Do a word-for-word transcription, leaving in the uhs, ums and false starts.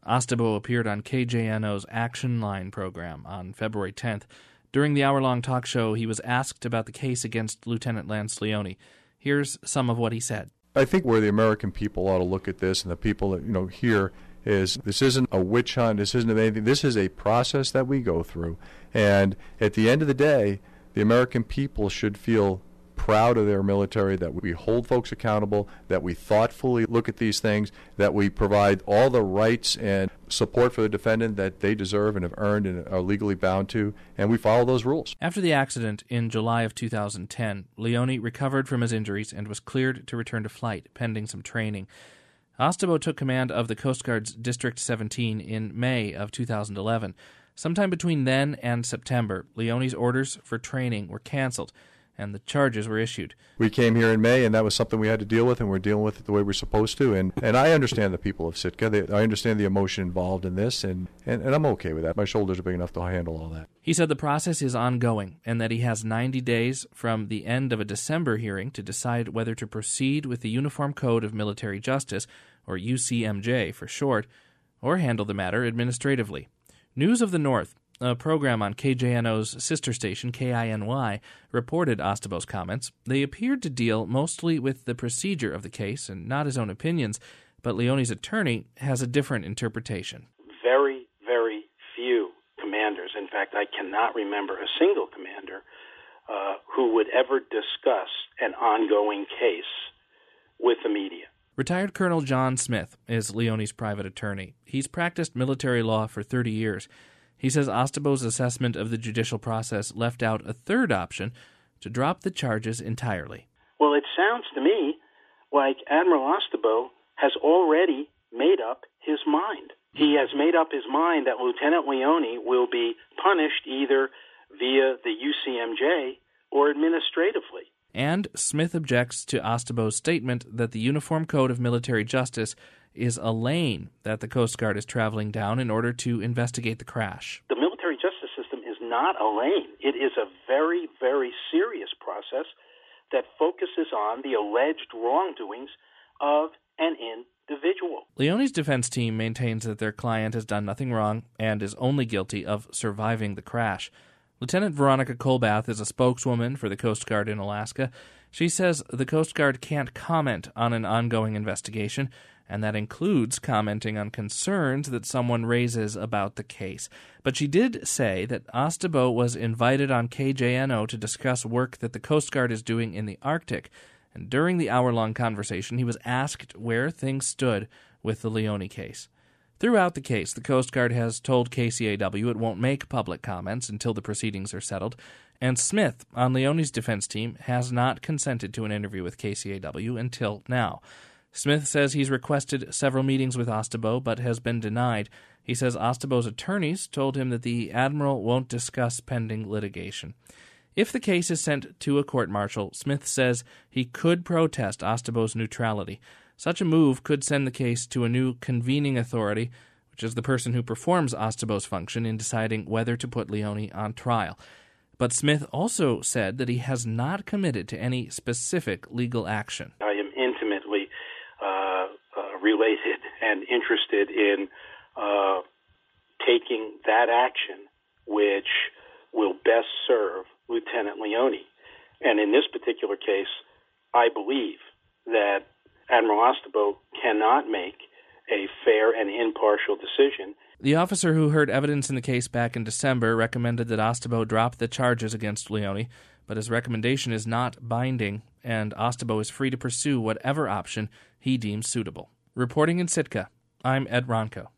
Ostabo appeared on K J N O's Action Line program on February tenth. During the hour-long talk show, he was asked about the case against Lieutenant Lance Leone. Here's some of what he said. I think where the American people ought to look at this, and the people that, you know, here, is this isn't a witch hunt, this isn't anything, this is a process that we go through. And at the end of the day, the American people should feel proud of their military, that we hold folks accountable, that we thoughtfully look at these things, that we provide all the rights and support for the defendant that they deserve and have earned and are legally bound to, and we follow those rules. After the accident in July of two thousand ten, Leone recovered from his injuries and was cleared to return to flight, pending some training. Ostabo took command of the Coast Guard's District seventeen in May of two thousand eleven. Sometime between then and September, Leone's orders for training were canceled, and the charges were issued. We came here in May, and that was something we had to deal with, and we're dealing with it the way we're supposed to. And, and I understand the people of Sitka. They, I understand the emotion involved in this, and, and, and I'm okay with that. My shoulders are big enough to handle all that. He said the process is ongoing, and that he has ninety days from the end of a December hearing to decide whether to proceed with the Uniform Code of Military Justice, or U C M J for short, or handle the matter administratively. News of the North, a program on K J N O's sister station, K I N Y, reported Ostabo's comments. They appeared to deal mostly with the procedure of the case and not his own opinions, but Leone's attorney has a different interpretation. Very, very few commanders, in fact, I cannot remember a single commander uh, who would ever discuss an ongoing case with the media. Retired Colonel John Smith is Leone's private attorney. He's practiced military law for thirty years. He says Ostabo's assessment of the judicial process left out a third option, to drop the charges entirely. Well, it sounds to me like Admiral Ostabo has already made up his mind. He has made up his mind that Lieutenant Leone will be punished either via the U C M J or administratively. And Smith objects to Ostabo's statement that the Uniform Code of Military Justice is a lane that the Coast Guard is traveling down in order to investigate the crash. The military justice system is not a lane. It is a very, very serious process that focuses on the alleged wrongdoings of an individual. Leone's defense team maintains that their client has done nothing wrong and is only guilty of surviving the crash. Lieutenant Veronica Colbath is a spokeswoman for the Coast Guard in Alaska. She says the Coast Guard can't comment on an ongoing investigation, and that includes commenting on concerns that someone raises about the case. But she did say that Ostabo was invited on K J N O to discuss work that the Coast Guard is doing in the Arctic, and during the hour-long conversation he was asked where things stood with the Leone case. Throughout the case, the Coast Guard has told K C A W it won't make public comments until the proceedings are settled, and Smith, on Leone's defense team, has not consented to an interview with K C A W until now. Smith says he's requested several meetings with Ostabo, but has been denied. He says Ostabo's attorneys told him that the Admiral won't discuss pending litigation. If the case is sent to a court-martial, Smith says he could protest Ostabo's neutrality. Such a move could send the case to a new convening authority, which is the person who performs Ostabo's function in deciding whether to put Leone on trial. But Smith also said that he has not committed to any specific legal action. I am intimately uh, uh, related and interested in uh, taking that action which will best serve Lieutenant Leone. And in this particular case, I believe that Admiral Ostabo cannot make a fair and impartial decision. The officer who heard evidence in the case back in December recommended that Ostabo drop the charges against Leone, but his recommendation is not binding, and Ostabo is free to pursue whatever option he deems suitable. Reporting in Sitka, I'm Ed Ronco.